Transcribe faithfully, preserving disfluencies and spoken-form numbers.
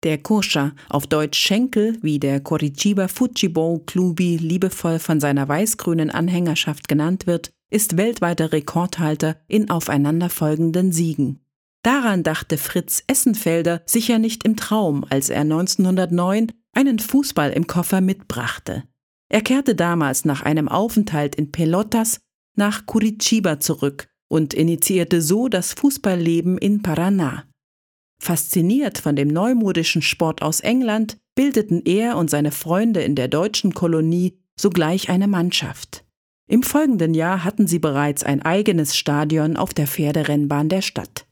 Der Koscher, auf Deutsch Schenkel, wie der Coritiba Futebol Clube liebevoll von seiner weiß-grünen Anhängerschaft genannt wird, ist weltweiter Rekordhalter in aufeinanderfolgenden Siegen. Daran dachte Fritz Essenfelder sicher nicht im Traum, als er neunzehnhundertneun einen Fußball im Koffer mitbrachte. Er kehrte damals nach einem Aufenthalt in Pelotas nach Curitiba zurück und initiierte so das Fußballleben in Paraná. Fasziniert von dem neumodischen Sport aus England, bildeten er und seine Freunde in der deutschen Kolonie sogleich eine Mannschaft. Im folgenden Jahr hatten sie bereits ein eigenes Stadion auf der Pferderennbahn der Stadt.